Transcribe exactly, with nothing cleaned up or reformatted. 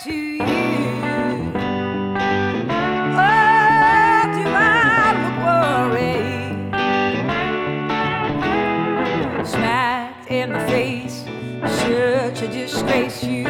to you. Oh, do I look worried? Smacked in the face, such a disgrace. You